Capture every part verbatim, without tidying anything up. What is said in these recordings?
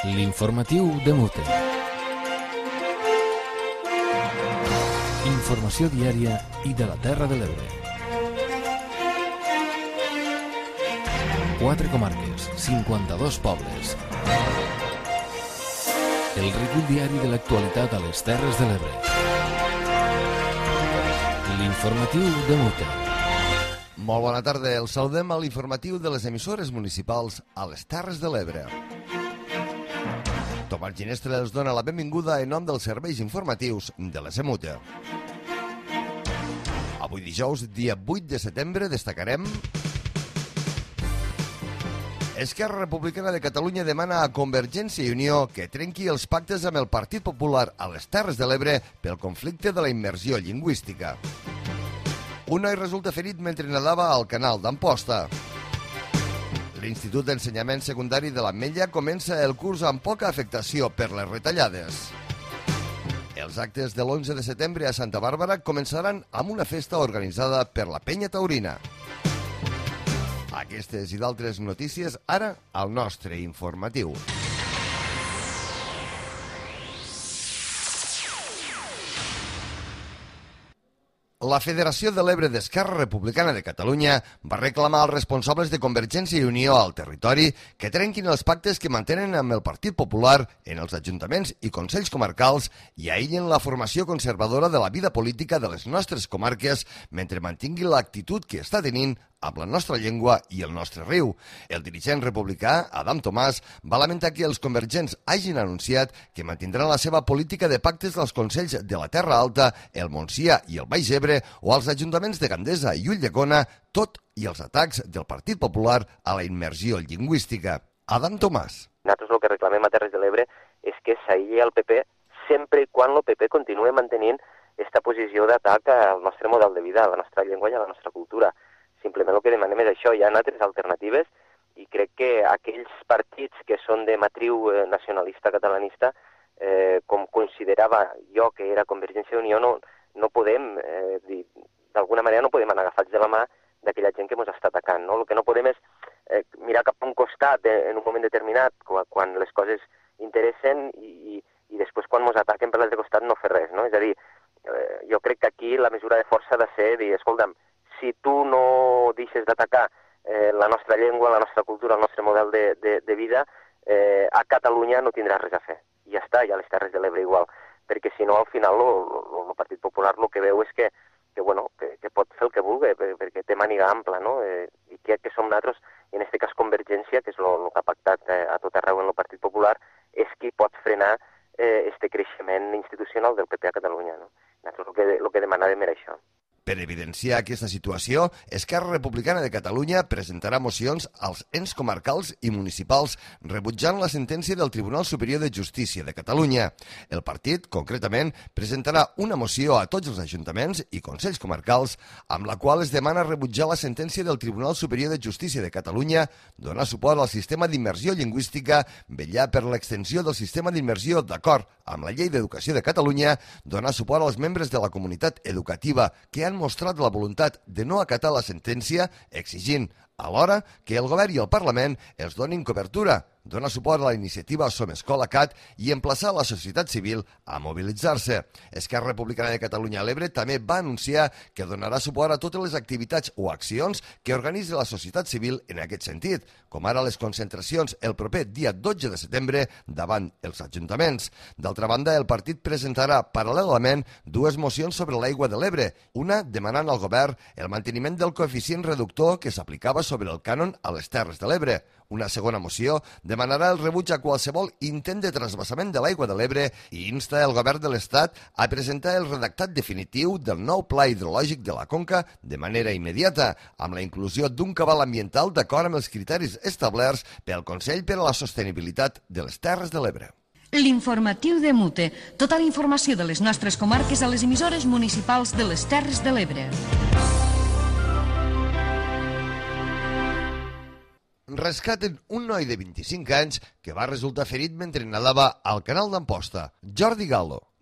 L'informatiu de Mute. Informació diària i de la Terra de l'Ebre. Quatre comarques, cinquanta-dos pobles. El recull diari de l'actualitat a les Terres de l'Ebre. L'informatiu de Mute. Molt bona tarda, el saludem a l'informatiu de les emissores municipals a les Terres de l'Ebre. Tomàs Ginestre els dona la benvinguda en nom dels serveis informatius de la Semuta. Avui dijous, dia vuit de setembre, destacarem... Esquerra Republicana de Catalunya demana a Convergència i Unió que trenqui els pactes amb el Partit Popular a les Terres de l'Ebre pel conflicte de la immersió lingüística. Un noi resulta ferit mentre nedava al canal d'Amposta. L'Institut d'Ensenyament Secundari de l'Ametlla comença el curs amb poca afectació per les retallades. Els actes de l'onze de setembre a Santa Bàrbara començaran amb una festa organitzada per la Penya Taurina. Aquestes i d'altres notícies ara al nostre informatiu. La Federació de l'Ebre d'Esquerra Republicana de Catalunya va reclamar als responsables de Convergència i Unió al territori que trenquin els pactes que mantenen amb el Partit Popular en els ajuntaments i consells comarcals i aïllen la formació conservadora de la vida política de les nostres comarques mentre mantingui l'actitud que està tenint amb la nostra llengua i el nostre riu. El dirigent republicà, Adam Tomàs, va lamentar que els convergents hagin anunciat que mantindran la seva política de pactes dels consells de la Terra Alta, el Montsià i el Baix Ebre o als ajuntaments de Gandesa i Ulldecona, tot i els atacs del Partit Popular a la immersió lingüística. Adam Tomàs. Nosaltres el que reclamem a Terres de l'Ebre és que s'aïlli el P P sempre i quan el P P continuï mantenint aquesta posició d'atac al nostre model de vida, a la nostra llengua i a la nostra cultura. Simplement el que demanem és això, hi ha altres alternatives i crec que aquells partits que són de matriu eh, nacionalista catalanista, eh, com considerava jo que era Convergència i Unió, no, no podem, eh, d'alguna manera no podem anar agafats de la mà d'aquella gent que ens està atacant. No? El que no podem és eh, mirar cap a un costat eh, en un moment determinat, quan, quan les coses interessen i, i, i després quan ens ataquen per l'altre costat no fer res. No? És a dir, eh, jo crec que aquí la mesura de força ha de ser dir, escolta'm, si tu no deixes d'atacar eh, la nostra llengua, la nostra cultura, el nostre model de, de, de vida, eh, a Catalunya no tindràs res a fer. I ja està, i a les Terres de l'Ebre igual. Perquè si no, al final, el Partit Popular el que veu és que, que, bueno, que, que pot fer el que vulgui, perquè té màniga ampla, no? Eh, I que, que som nosaltres, i en aquest cas Convergència, que és el que ha pactat eh, a tot arreu en el Partit Popular, és qui pot frenar eh, este creixement institucional del P P a Catalunya. No? Nosaltres el que, el que demanàvem era això. Per evidenciar aquesta situació, Esquerra Republicana de Catalunya presentarà mocions als ens comarcals i municipals rebutjant la sentència del Tribunal Superior de Justícia de Catalunya. El partit, concretament, presentarà una moció a tots els ajuntaments i consells comarcals amb la qual es demana rebutjar la sentència del Tribunal Superior de Justícia de Catalunya, donar suport al sistema d'immersió lingüística, vetllar per l'extensió del sistema d'immersió d'acord amb la Llei d'Educació de Catalunya, donar suport als membres de la comunitat educativa que han mostrat la voluntat de no acatar la sentència, exigint alhora que el govern i el Parlament els donin cobertura, donar suport a la iniciativa Som Escola Cat i emplaçar la societat civil a mobilitzar-se. Esquerra Republicana de Catalunya a l'Ebre també va anunciar que donarà suport a totes les activitats o accions que organitzi la societat civil en aquest sentit, com ara les concentracions el proper dia dotze de setembre davant els ajuntaments. D'altra banda, el partit presentarà paral·lelament dues mocions sobre l'aigua de l'Ebre, una demanant al govern el manteniment del coeficient reductor que s'aplicava sobre el cànon a les Terres de l'Ebre. Una segona moció demanarà el rebuig a qualsevol intent de trasbassament de l'aigua de l'Ebre i insta el govern de l'Estat a presentar el redactat definitiu del nou pla hidrològic de la Conca de manera immediata, amb la inclusió d'un cabal ambiental d'acord amb els criteris establerts pel Consell per a la Sostenibilitat de les Terres de l'Ebre. L'informatiu de Mute. Tota la informació de les nostres comarques a les emissores municipals de les Terres de l'Ebre. Rescaten un noi de vint-i-cinc anys que va resultar ferit mentre nedava al canal d'Amposta. Jordi Gallo,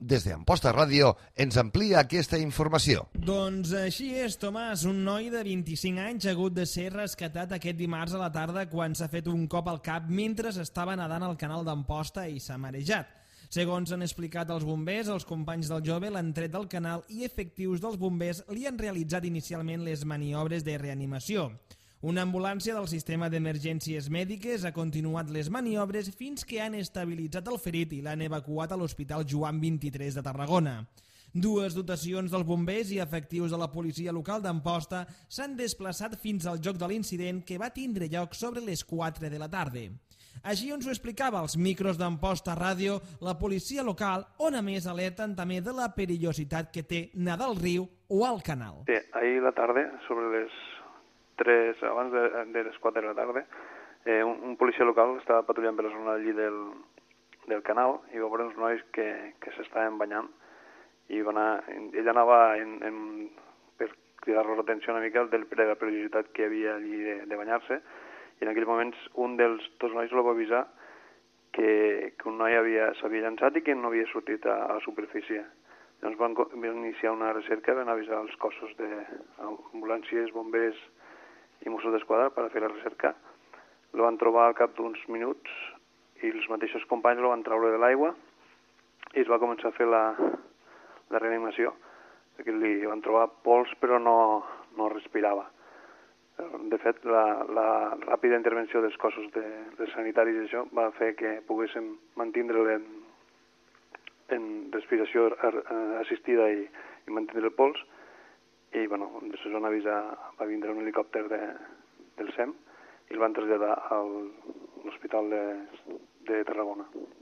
des d'Amposta Ràdio, ens amplia aquesta informació. Doncs així és, Tomàs. Un noi de vint-i-cinc anys ha hagut de ser rescatat aquest dimarts a la tarda quan s'ha fet un cop al cap mentre estava nedant al canal d'Amposta i s'ha marejat. Segons han explicat els bombers, els companys del jove l'han tret del canal i efectius dels bombers li han realitzat inicialment les maniobres de reanimació. Una ambulància del sistema d'emergències mèdiques ha continuat les maniobres fins que han estabilitzat el ferit i l'han evacuat a l'Hospital Joan vint-i-tres de Tarragona. Dues dotacions dels bombers i efectius de la policia local d'Amposta s'han desplaçat fins al lloc de l'incident que va tindre lloc sobre les quatre de la tarda. Així ens ho explicava als micros d'Amposta Ràdio la policia local, on a més alerten també de la perillositat que té nedar al riu o al canal. Sí, ahir a la tarda, sobre les tres, abans de, de les quatre de la tarda, eh, un, un policia local estava patrullant per la zona allí del, del canal i va veure uns nois que, que s'estaven banyant i va anar, ell anava en, en, per cridar-los l'atenció una mica de la perillositat que hi havia allí de, de banyar-se, i en aquells moments un dels dos nois lo va avisar que, que un noi s'havia llançat i que no havia sortit a, a la superfície. Llavors van, van iniciar una recerca, van avisar els cossos d'ambulàncies, bombers i Mossos d'Esquadra per a fer la recerca. Lo van trobar al cap d'uns minuts i els mateixos companys lo van treure de l'aigua i es va començar a fer la, la reanimació, perquè li van trobar pols però no, no respirava. De fet, la, la ràpida intervenció dels cossos de, de sanitaris i això va fer que poguéssim mantindre-lo en, en respiració assistida i, i mantenir el pols. I, bueno, després van avisar, va vindre un helicòpter de, del S E M i el van traslladar a l'Hospital de, de Tarragona.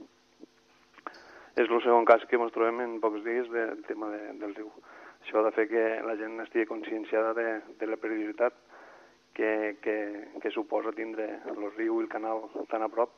És el segon cas que ens trobem en pocs dies del tema de, del riu. Això ha de fer que la gent estigui conscienciada de, de la perillositat que, que, que suposa tindre el riu i el canal tan a prop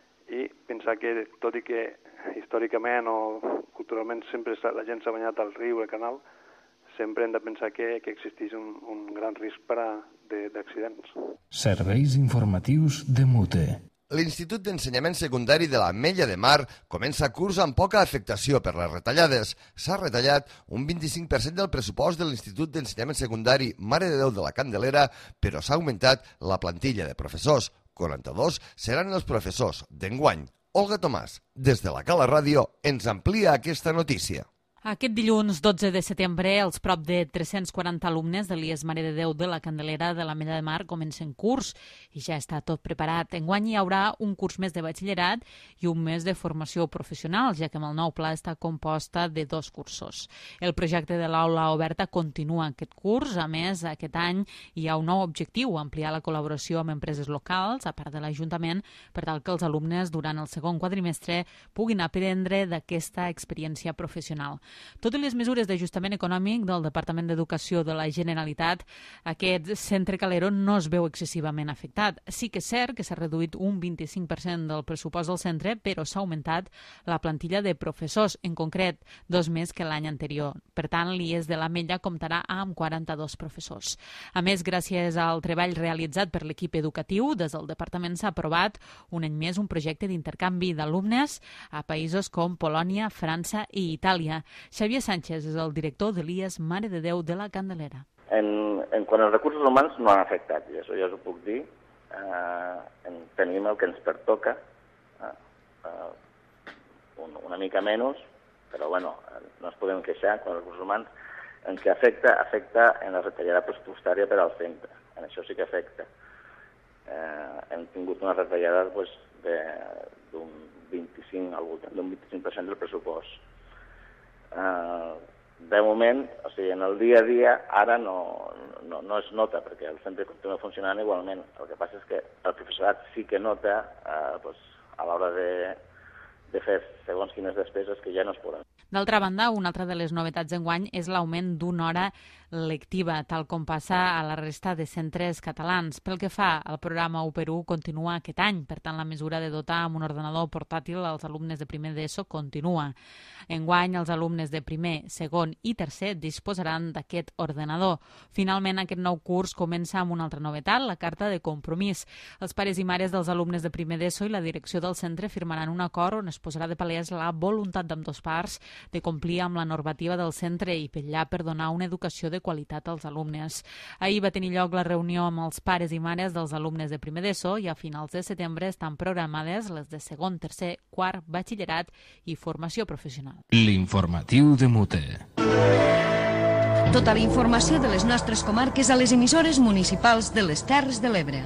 i pensar que, tot i que històricament o culturalment sempre la gent s'ha banyat al riu i al canal, sempre hem de pensar que, que existeix un, un gran risc per a, de, d'accidents. Serveis informatius de Mute. L'Institut d'Ensenyament Secundari de l'Ametlla de Mar comença curs amb poca afectació per les retallades. S'ha retallat un vint-i-cinc per cent del pressupost de l'Institut d'Ensenyament Secundari Mare de Déu de la Candelera, però s'ha augmentat la plantilla de professors. quaranta-dos seran els professors d'enguany. Olga Tomàs, des de la Cala Ràdio, ens amplia aquesta notícia. Aquest dilluns dotze de setembre, els prop de tres-cents quaranta alumnes de l'I E S Mare de Déu de la Candelera de l'Ametlla de Mar comencen curs i ja està tot preparat. Enguany hi haurà un curs més de batxillerat i un mes de formació professional, ja que amb el nou pla està composta de dos cursos. El projecte de l'aula oberta continua aquest curs. A més, aquest any hi ha un nou objectiu, ampliar la col·laboració amb empreses locals, a part de l'Ajuntament, per tal que els alumnes durant el segon quadrimestre puguin aprendre d'aquesta experiència professional. Tot i les mesures d'ajustament econòmic del Departament d'Educació de la Generalitat, aquest centre Calero no es veu excessivament afectat. Sí que és cert que s'ha reduït un vint-i-cinc per cent del pressupost del centre, però s'ha augmentat la plantilla de professors, en concret dos més que l'any anterior. Per tant, l'I E S de l'Ametlla comptarà amb quaranta-dos professors. A més, gràcies al treball realitzat per l'equip educatiu, des del Departament s'ha aprovat un any més un projecte d'intercanvi d'alumnes a països com Polònia, França i Itàlia. Xavier Sánchez és el director de l'I E S Mare de Déu de la Candelera. En, en quant als recursos humans no han afectat, i això ja us ho puc dir. Eh, en, tenim el que ens pertoca, eh, eh, un, una mica menys, però bueno, no ens podem queixar quan els recursos humans. En què afecta? Afecta en la retallada pressupostària per al centre. En això sí que afecta. Eh, hem tingut una retallada pues, d'un vint-i-cinc, al voltant d'un vint-i-cinc per cent del pressupost. Uh, de moment, o sigui, en el dia a dia ara no, no, no es nota perquè el centre continua funcionant igualment. El que passa és que el professorat sí que nota uh, pues, a l'hora de, de fer segons quines despeses que ja no es poden. D'altra banda, una altra de les novetats d'enguany és l'augment d'una hora lectiva, tal com passa a la resta de centres catalans. Pel que fa al programa u per u, continua aquest any. Per tant, la mesura de dotar amb un ordenador portàtil als alumnes de primer d'ESO continua. Enguany, els alumnes de primer, segon i tercer disposaran d'aquest ordenador. Finalment, aquest nou curs comença amb una altra novetat, la carta de compromís. Els pares i mares dels alumnes de primer d'ESO i la direcció del centre firmaran un acord on es posarà de palès la voluntat d'ambdós parts de complir amb la normativa del centre i vetllar per donar una educació de qualitat als alumnes. Ahir va tenir lloc la reunió amb els pares i mares dels alumnes de primer d'ESO i a finals de setembre estan programades les de segon, tercer, quart, batxillerat i formació professional. L'informatiu de Mute. Tota la informació de les nostres comarques a les emissores municipals de les Terres de l'Ebre.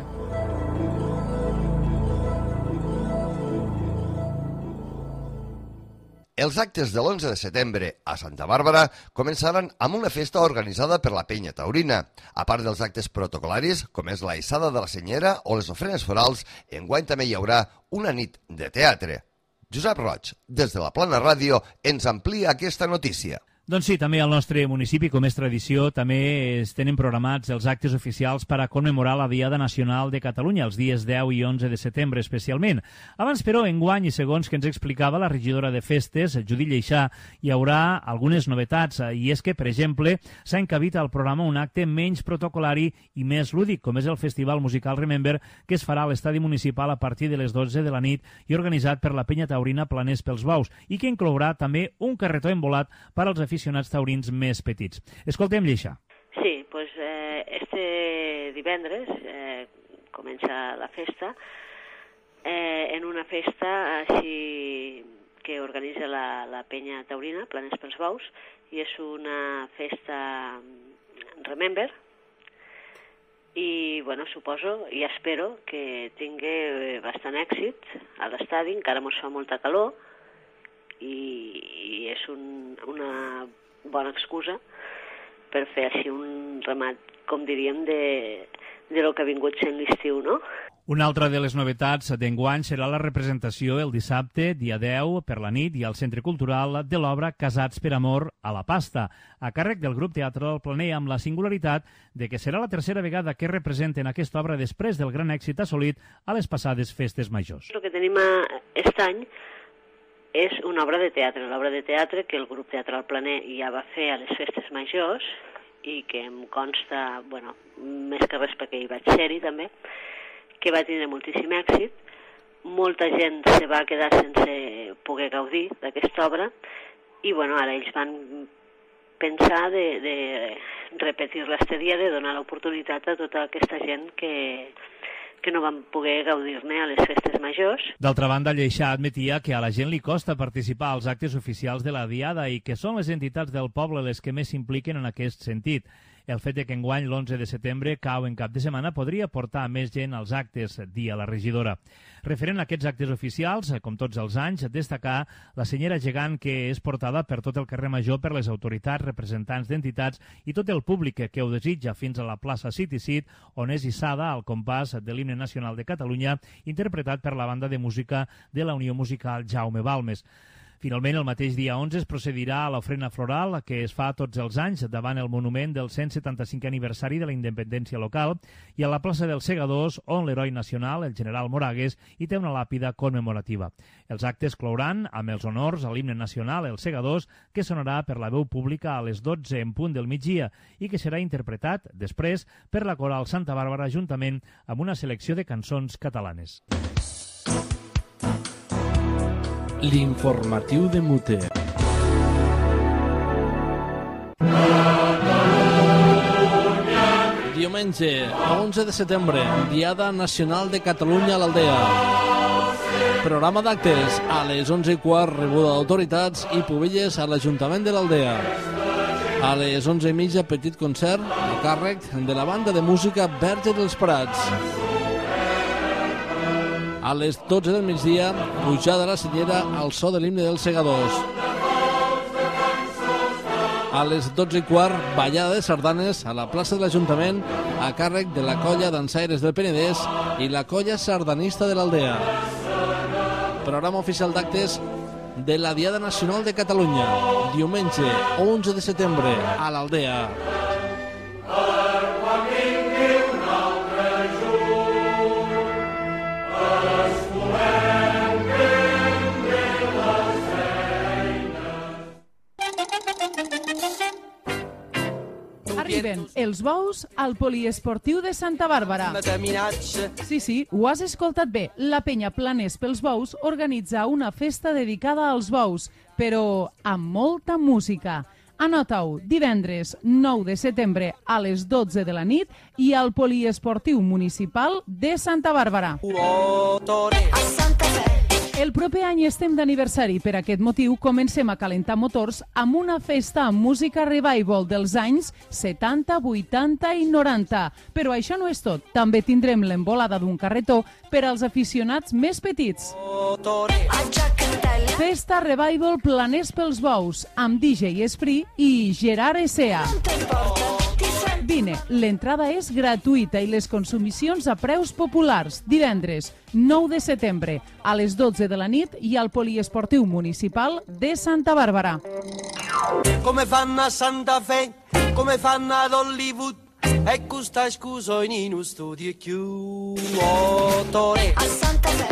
Els actes de l'onze de setembre a Santa Bàrbara començaran amb una festa organitzada per la Penya Taurina. A part dels actes protocolaris, com és la hissada de la senyera o les ofrenes forals, enguany també hi haurà una nit de teatre. Josep Roig, des de la Plana Ràdio, ens amplia aquesta notícia. Doncs sí, també al nostre municipi, com és tradició, també es tenen programats els actes oficials per a commemorar la Diada Nacional de Catalunya, els dies deu i onze de setembre especialment. Abans, però, enguany, i segons que ens explicava la regidora de Festes, Judit Lleixà, hi haurà algunes novetats, i és que, per exemple, s'ha encabit al programa un acte menys protocolari i més lúdic, com és el Festival Musical Remember, que es farà a l'estadi municipal a partir de les dotze de la nit i organitzat per la Penya Taurina Planers pels Bous, i que inclourà també un carretó embolat per als aficionats taurins més petits. Escoltem Lleixà. Sí, pues eh, este divendres eh, comença la festa eh, en una festa així que organitza la, la Penya Taurina, Planers pels Bous, i és una festa Remember, i bueno, suposo i espero que tingui bastant èxit a l'estadi, encara mos fa molta calor, i, i és un, una bona excusa per fer així un remat, com diríem, de, de lo que ha vingut sent l'estiu, no? Una altra de les novetats d'enguany serà la representació el dissabte, dia deu, per la nit, i al Centre Cultural de l'obra Casats per amor a la pasta, a càrrec del grup teatral Planer, amb la singularitat de que serà la tercera vegada que representen aquesta obra després del gran èxit assolit a les passades festes majors. El que tenim aquest any és una obra de teatre, l'obra de teatre que el grup teatral Planer ja va fer a les festes majors i que em consta, bueno, més que res perquè hi vaig ser-hi també, que va tindre moltíssim èxit. Molta gent se va quedar sense poder gaudir d'aquesta obra i, bueno, ara ells van pensar de, de repetir l'estèdia, de donar l'oportunitat a tota aquesta gent que que no van poder gaudir-ne a les festes majors. D'altra banda, Lleixà admetia que a la gent li costa participar als actes oficials de la Diada i que són les entitats del poble les que més s'impliquen en aquest sentit. El fet de que enguany l'onze de setembre cau en cap de setmana podria portar més gent als actes, dia la regidora. Referent a aquests actes oficials, com tots els anys, destacar la senyera gegant que és portada per tot el carrer Major per les autoritats, representants d'entitats i tot el públic que ho desitja fins a la plaça City Seat, on és hissada al compàs de l'himne nacional de Catalunya, interpretat per la banda de música de la Unió Musical Jaume Balmes. Finalment, el mateix dia onze es procedirà a l'ofrena floral que es fa tots els anys davant el monument del cent setanta-cinquè aniversari de la independència local i a la plaça dels Segadors, on l'heroi nacional, el general Moragues, hi té una làpida commemorativa. Els actes clouran amb els honors a l'himne nacional, els Segadors, que sonarà per la veu pública a les dotze en punt del migdia i que serà interpretat després per la Coral Santa Bàrbara juntament amb una selecció de cançons catalanes. L'informatiu de Mute. Diumenge, onze de setembre, Diada Nacional de Catalunya a l'Aldea. Programa d'actes a les onze i quart, rebuda d'autoritats i pubelles a l'Ajuntament de l'Aldea. A les onze i mitja, petit concert a càrrec de la banda de música Verge dels Prats. A les dotze del migdia, pujada a la senyera al so de l'himne dels Segadors. A les dotze i quart, ballada de sardanes a la plaça de l'Ajuntament a càrrec de la colla dansaires del Penedès i la colla sardanista de l'Aldea. Programa oficial d'actes de la Diada Nacional de Catalunya, diumenge onze de setembre a l'Aldea. celebren els bous al poliesportiu de Santa Bàrbara. Sí, sí, ho has escoltat bé. La penya Planers pels Bous organitza una festa dedicada als bous, però amb molta música. Anota-ho, divendres nou de setembre a les dotze de la nit i al poliesportiu municipal de Santa Bàrbara. El proper any estem d'aniversari. Per aquest motiu comencem a calentar motors amb una festa amb música revival dels anys setanta, vuitanta i noranta. Però això no és tot. També tindrem l'embolada d'un carretó per als aficionats més petits. Festa Revival Planers pels Bous amb D J Esprit i Gerard Essea. Vine, l'entrada és gratuïta i les consumicions a preus populars. Divendres nou de setembre a les dotze de la nit i al poliesportiu municipal de Santa Bàrbara. Come fanno a Santa Fe, come fanno ad Hollywood, e questa scusa in uno studio chiuso. A Santa Fe.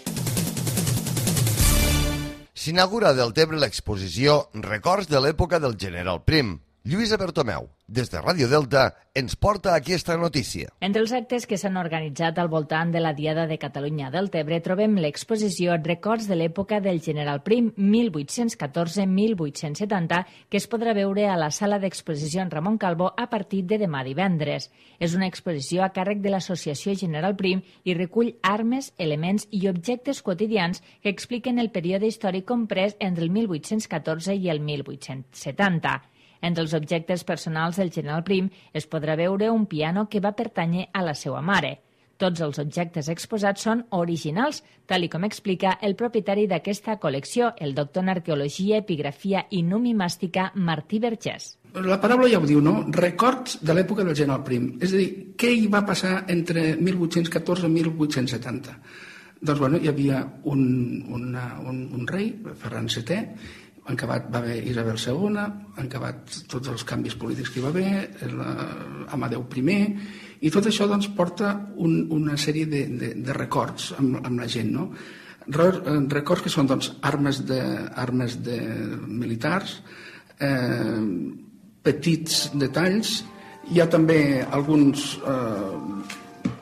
S'inaugura a Deltebre l'exposició Records de l'època del General Prim. Lluïsa Bertomeu, des de Ràdio Delta, ens porta aquesta notícia. Entre els actes que s'han organitzat al voltant de la Diada de Catalunya a Deltebre trobem l'exposició Records de l'època del General Prim mil vuit-cents catorze a mil vuit-cents setanta que es podrà veure a la sala d'exposicions Ramon Calvo a partir de demà divendres. És una exposició a càrrec de l'Associació General Prim i recull armes, elements i objectes quotidians que expliquen el període històric comprès entre el mil vuit-cents catorze i el mil vuit-cents setanta. Entre els objectes personals del General Prim es podrà veure un piano que va pertànyer a la seva mare. Tots els objectes exposats són originals, tal i com explica el propietari d'aquesta col·lecció, el doctor en arqueologia, epigrafia i numimàstica Martí Vergés. La paraula ja ho diu, no? Records de l'època del General Prim. És a dir, què hi va passar entre mil vuit-cents catorze i mil vuit-cents setanta? Doncs, bueno, hi havia un, una, un, un rei, Ferran setè, en acabat va haver Isabel segona, en acabat tots els canvis polítics que hi va haver, Amadeu primer, i tot això doncs, porta un, una sèrie de, de, de records amb, amb la gent, no? Records que són doncs, armes, de, armes de militars, eh, petits detalls, hi ha també alguns... Eh,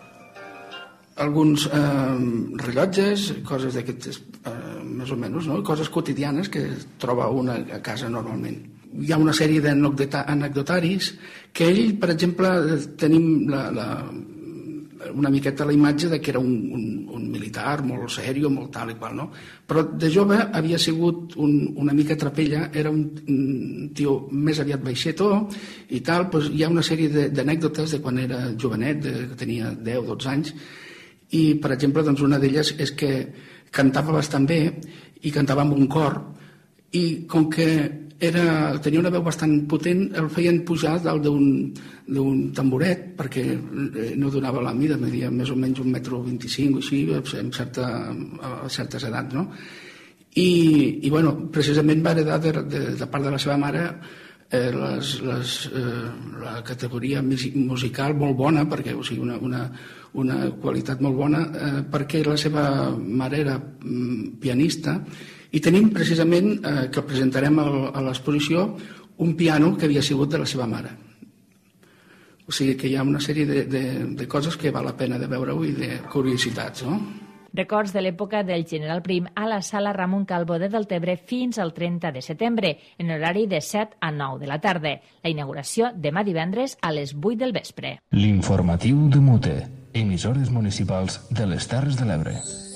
alguns eh, rellotges, coses d'aquestes, eh, més o menys, no? Coses quotidianes que es troba una a casa normalment. Hi ha una sèrie d'anecdotaris que ell, per exemple, tenim la, la, una miqueta la imatge de que era un, un, un militar molt sèrio, molt tal i qual, no? Però de jove havia sigut un, una mica trapella, era un, un tio més aviat baixetó i tal, doncs hi ha una sèrie d'anècdotes de quan era jovenet, de, que tenia deu o dotze anys, i, per exemple, doncs una d'elles és que cantava bastant bé i cantava amb un cor i com que era, tenia una veu bastant potent, el feien pujar dalt d'un tamboret perquè no donava la mida, media més o menys un metro vint-i-cinc o així, amb certa, a certes edats, no? I, i bueno, precisament va heredar de, de, de part de la seva mare eh, les, les, eh, la categoria musical molt bona, perquè, o sigui, una, una una qualitat molt bona, eh, perquè la seva mare era mm, pianista i tenim precisament, eh, que presentarem a, a l'exposició, un piano que havia sigut de la seva mare. O sigui que hi ha una sèrie de, de, de coses que val la pena de veure-ho i de curiositats, no? Records de l'època del General Prim a la sala Ramon Calvo de Deltebre fins al trenta de setembre, en horari de set a nou de la tarda. La inauguració demà divendres a les vuit del vespre. L'informatiu de Mute, emissores municipals de les Terres de l'Ebre.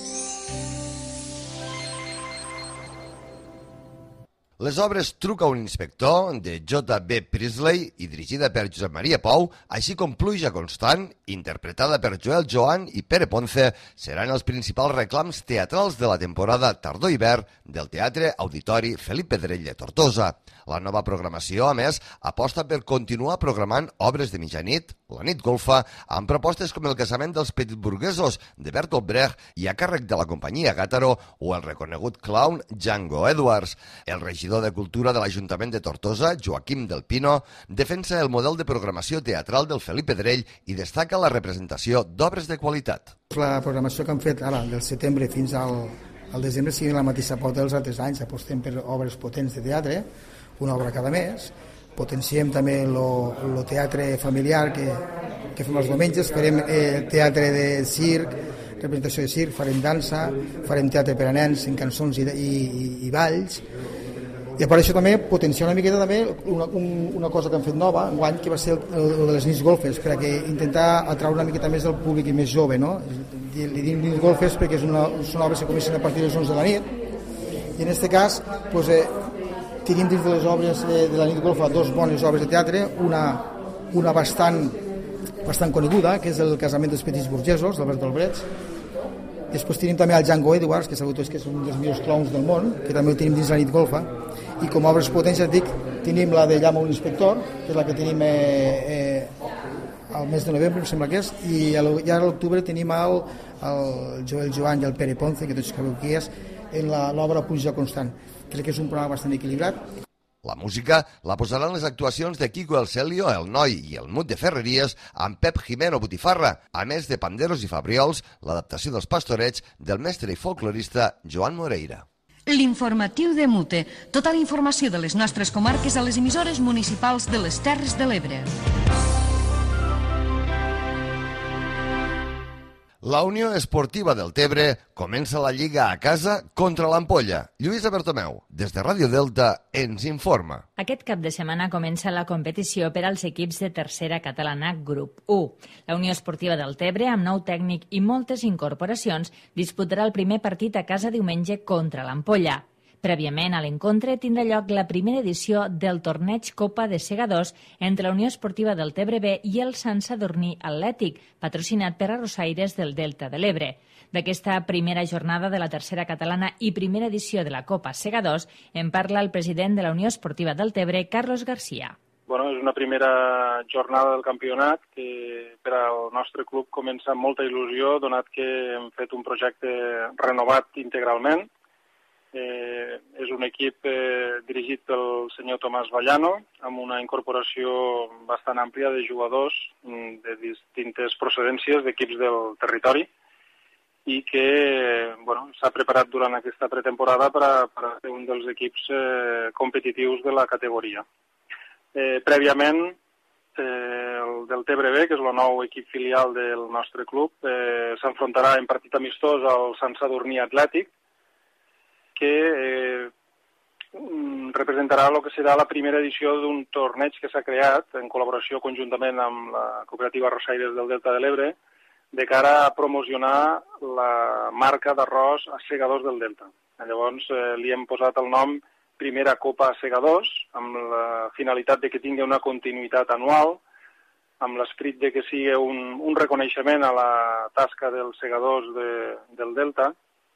Les obres Truca un inspector, de J B Priestley i dirigida per Josep Maria Pou, així com Pluja constant, interpretada per Joel Joan i Pere Ponce, seran els principals reclams teatrals de la temporada tardor-hivern del Teatre Auditori Felip Pedrell de Tortosa. La nova programació, a més, aposta per continuar programant obres de mitjanit, la nit golfa, amb propostes com El casament dels petitburguesos de Bertolt Brecht i a càrrec de la companyia Gàtaro o el reconegut clown Django Edwards. El regidor de Cultura de l'Ajuntament de Tortosa, Joaquim del Pino, defensa el model de programació teatral del Felip Pedrell i destaca la representació d'obres de qualitat. La programació que han fet ara, del setembre fins al, al desembre, sigui la mateixa pauta dels altres anys. Apostem per obres potents de teatre, una obra cada mes, potenciem també el teatre familiar que, que fem els diumenges, farem eh, teatre de circ, representació de circ, farem dansa, farem teatre per a nens en cançons i, i, i balls. I a part d'això també potenciar una miqueta també una, un, una cosa que hem fet nova enguany, que va ser el, el de les nits golfes, per a que intentar atraure una miqueta més del públic més jove, no? Li dic nits golfes perquè és una, són obres que comencen a partir de les onze de la nit, i en aquest cas pues, eh, tenim dins de les obres de, de la nit golfa dos bones obres de teatre, una, una bastant, bastant coneguda, que és el casament dels petits burgesos, d'Albert Albrets. Després tenim també el Django Edwards, que sabeu tots que és un dels millors clowns del món, que també el tenim dins la nit golfa. I com a obres potents, ja et dic, tenim la de Llama un inspector, que és la que tenim eh, eh, al mes de novembre, em sembla que és, i ja a l'octubre tenim el, el Joel Joan i el Pere Ponce, que tots sabeu qui és, en l'obra Puja Constant. Crec que és un programa bastant equilibrat. La música la posaran les actuacions de Quico El Celio, El Noi i El Mut de Ferreries amb Pep Jimeno Botifarra, a més de panderos i fabriols, l'adaptació dels pastorets del mestre i folclorista Joan Moreira. L'informatiu de Mute. Tota la informació de les nostres comarques a les emissores municipals de les Terres de l'Ebre. La Unió Esportiva del Tebre comença la Lliga a casa contra l'Ampolla. Lluïsa Bertomeu, des de Ràdio Delta, ens informa. Aquest cap de setmana comença la competició per als equips de tercera catalana Grup u. La Unió Esportiva del Tebre, amb nou tècnic i moltes incorporacions, disputarà el primer partit a casa diumenge contra l'Ampolla. Prèviament a l'encontre tindrà lloc la primera edició del torneig Copa de Segadors entre la Unió Esportiva del Tebre B i el Sant Sadurní Atlètic, patrocinat per Arrossaires del Delta de l'Ebre. D'aquesta primera jornada de la tercera catalana i primera edició de la Copa Segadors en parla el president de la Unió Esportiva del Tebre, Carlos García. Bueno, és una primera jornada del campionat que per al nostre club comença amb molta il·lusió, donat que hem fet un projecte renovat integralment. Eh, és un equip eh, dirigit pel senyor Tomàs Vallano, amb una incorporació bastant àmplia de jugadors de distintes procedències d'equips del territori i que bueno, s'ha preparat durant aquesta pretemporada per a, per a ser un dels equips eh, competitius de la categoria. Eh, prèviament, eh, el del Tebre B, que és el nou equip filial del nostre club, eh, s'enfrontarà en partit amistós al Sant Sadurní Atlètic, que eh, representarà el que serà la primera edició d'un torneig que s'ha creat en col·laboració conjuntament amb la cooperativa Arrossaires del Delta de l'Ebre de cara a promocionar la marca d'arròs a segadors del Delta. Llavors eh, li hem posat el nom Primera Copa Segadors, amb la finalitat de que tingui una continuïtat anual, amb l'esperit de que sigui un, un reconeixement a la tasca dels segadors de, del Delta,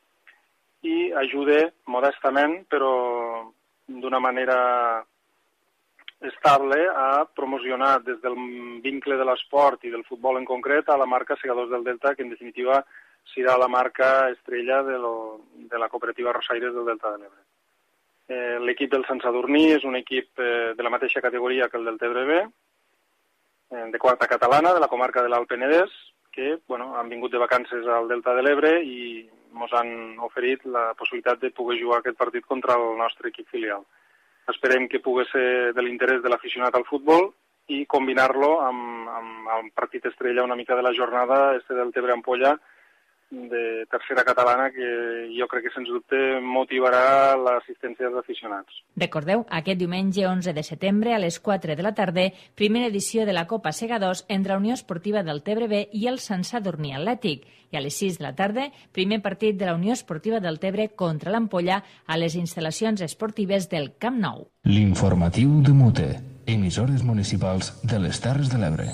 i ajude modestament, però d'una manera estable, a promocionar des del vincle de l'esport i del futbol en concret a la marca Segadors del Delta, que en definitiva serà la marca estrella de, lo, de la cooperativa Arrossaires del Delta de l'Ebre. Eh, L'equip del Sant Sadurní és un equip eh, de la mateixa categoria que el del Tebre B, eh, de quarta catalana, de la comarca de l'Alt Penedès, que bueno, han vingut de vacances al Delta de l'Ebre i ens han oferit la possibilitat de poder jugar aquest partit contra el nostre equip filial. Esperem que pugui ser de l'interès de l'aficionat al futbol i combinar-lo amb, amb el partit estrella una mica de la jornada, este del Tebre Ampolla, de tercera catalana, que jo crec que sens dubte motivarà l'assistència dels aficionats. Recordeu, aquest diumenge onze de setembre a les quatre de la tarda, primera edició de la Copa Segadors entre la Unió Esportiva del Tebre B i el Sant Sadurní Atlètic, i a les sis de la tarda, primer partit de la Unió Esportiva del Tebre contra l'Ampolla a les instal·lacions esportives del Camp Nou. L'informatiu de Mute, emissores municipals de les Terres de l'Ebre.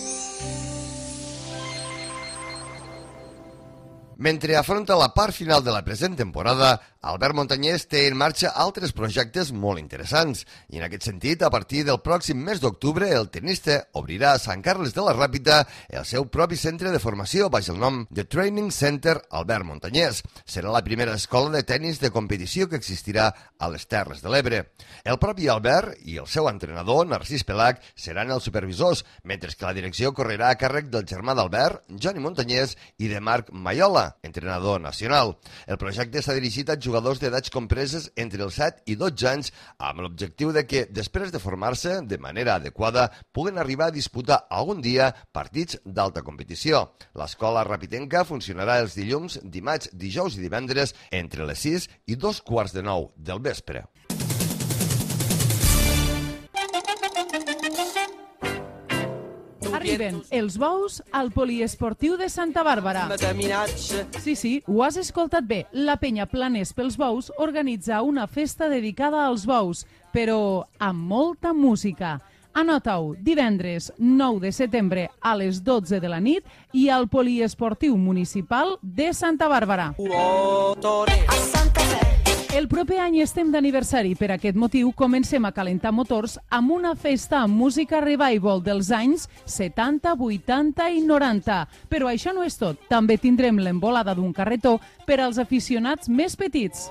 Mentre afronta la part final de la present temporada, Albert Montanyès té en marxa altres projectes molt interessants. I en aquest sentit, a partir del pròxim mes d'octubre, el tenista obrirà a Sant Carles de la Ràpita el seu propi centre de formació baix el nom de Training Center Albert Montanyès. Serà la primera escola de tennis de competició que existirà a les Terres de l'Ebre. El propi Albert i el seu entrenador, Narcís Pelac, seran els supervisors, mentre que la direcció correrà a càrrec del germà d'Albert, Johnny Montanyès, i de Marc Maiola. entrenador nacional. El projecte s'ha dirigit a jugadors d'edats compreses entre els set i dotze anys amb l'objectiu de que, després de formar-se de manera adequada, puguen arribar a disputar algun dia partits d'alta competició. L'escola rapitenca funcionarà els dilluns, dimarts, dijous i divendres entre les sis i dos quarts de nou del vespre. Arriben els bous al poliesportiu de Santa Bàrbara. Sí, sí, ho has escoltat bé. La penya Planers pels Bous organitza una festa dedicada als bous, però amb molta música. Anota-ho, divendres nou de setembre a les dotze de la nit i al poliesportiu municipal de Santa Bàrbara. El proper any estem d'aniversari. Per aquest motiu comencem a calentar motors amb una festa amb música revival dels anys setanta, vuitanta i noranta. Però això no és tot. També tindrem l'embolada d'un carretó per als aficionats més petits.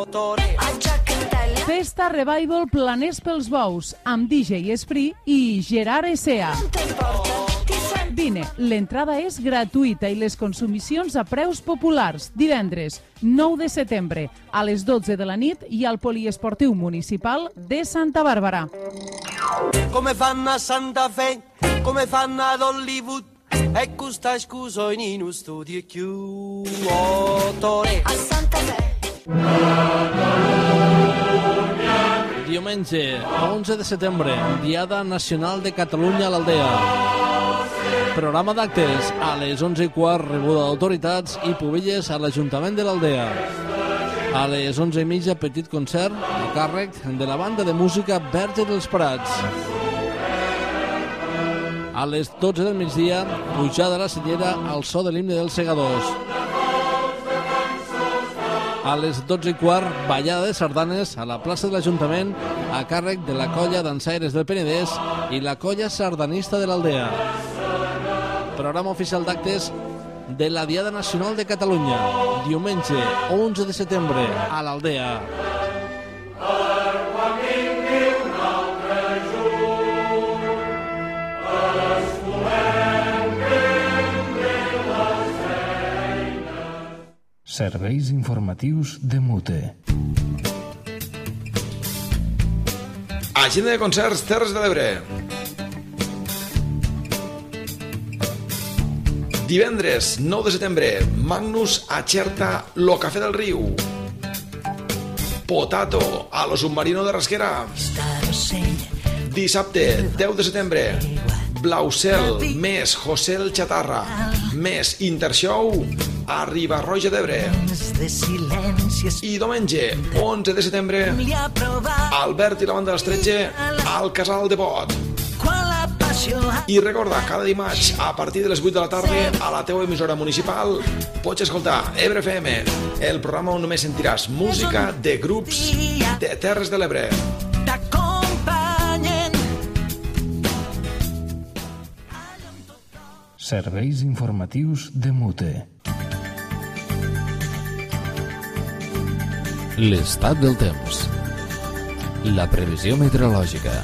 Festa Revival Planers pels Bous amb D J Esprit i Gerard Essea. Vine, l'entrada és gratuïta i les consumicions a preus populars. Divendres nou de setembre a les dotze de la nit i al poliesportiu municipal de Santa Bàrbara. Come fanno a Santa Fe, come fanno ad Hollywood, e questa scusa in uno studio chiuso. A Santa Fe. Diumenge, onze de setembre, Diada Nacional de Catalunya a l'Aldea. Programa d'actes a les onze i quart, rebuda d'autoritats i pubelles a l'Ajuntament de l'Aldea. A les onze i mitja, petit concert a càrrec de la banda de música Verge dels Prats. A les dotze del migdia, pujada a la Cellera al so de l'himne dels Segadors. A les dotze i quart, ballada de sardanes a la plaça de l'Ajuntament a càrrec de la colla dansaires del Penedès i la colla sardanista de l'Aldea. Programa oficial d'actes de la Diada Nacional de Catalunya, diumenge onze de setembre a l'Aldea. Serveis informatius de Mute. Agenda de concerts Terres de l'Ebre. Divendres nou de setembre, Magnus a Xerta, lo Cafè del Riu. Potato a lo Submarino de Rasquera. Dissabte deu de setembre, Blausel més José el Chatarra més Intershow a Riba-roja d'Ebre. I diumenge onze de setembre, Albert i la banda dels tretze al Casal de Bot. I recorda, cada dimarts a partir de les vuit de la tarda a la teua emissora municipal pots escoltar Ebre F M, el programa on només sentiràs música de grups de Terres de l'Ebre. Serveis informatius de Mute. L'estat del temps. La previsió meteorològica.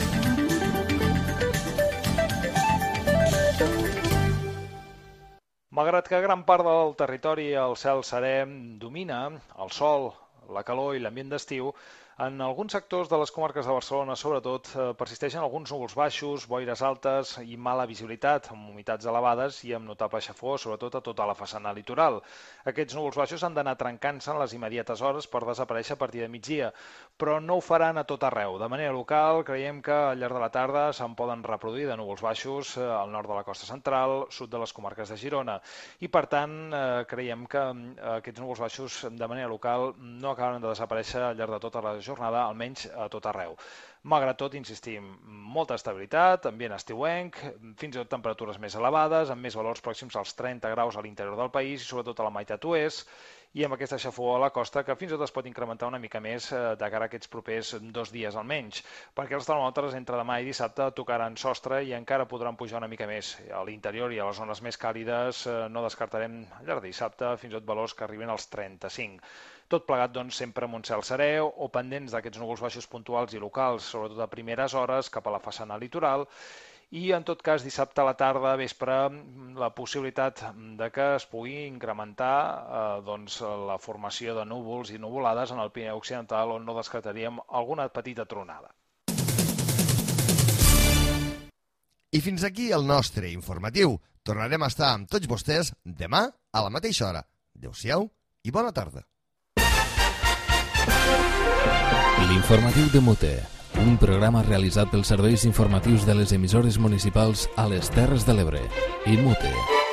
Malgrat que gran part del territori el cel serè domina, el sol, la calor i l'ambient d'estiu, en alguns sectors de les comarques de Barcelona, sobretot, persisteixen alguns núvols baixos, boires altes i mala visibilitat, amb humitats elevades i amb notable xafó, sobretot a tota la façana litoral. Aquests núvols baixos han d'anar trencant-se en les immediates hores per desaparèixer a partir de migdia, però no ho faran a tot arreu. De manera local, creiem que al llarg de la tarda se'n poden reproduir de núvols baixos al nord de la costa central, sud de les comarques de Girona, i per tant creiem que aquests núvols baixos de manera local no acabaran de desaparèixer al llarg de tota la jornada, almenys a tot arreu. Malgrat tot, insistim, molta estabilitat, ambient estiuenc, fins i tot temperatures més elevades, amb més valors pròxims als trenta graus a l'interior del país i sobretot a la meitat oest, i amb aquesta xafó a la costa que fins i tot es pot incrementar una mica més de cara a aquests propers dos dies almenys, perquè els termòmetres entre demà i dissabte tocaran sostre i encara podran pujar una mica més. A l'interior i a les zones més càlides no descartarem al llarg de dissabte fins i tot valors que arriben als trenta-cinc. Tot plegat, doncs, sempre amb un cel serè o pendents d'aquests núvols baixos puntuals i locals, sobretot a primeres hores cap a la façana litoral, i en tot cas dissabte a la tarda, vespre, la possibilitat de que es pugui incrementar eh, doncs, la formació de núvols i nuvolades en el Pirineu Occidental, on no descartaríem alguna petita tronada. I fins aquí el nostre informatiu. Tornarem a estar amb tots vostès demà a la mateixa hora. Adéu-siau i bona tarda. L'informatiu de Mute, un programa realitzat pels serveis informatius de les emissores municipals a les Terres de l'Ebre i Mute.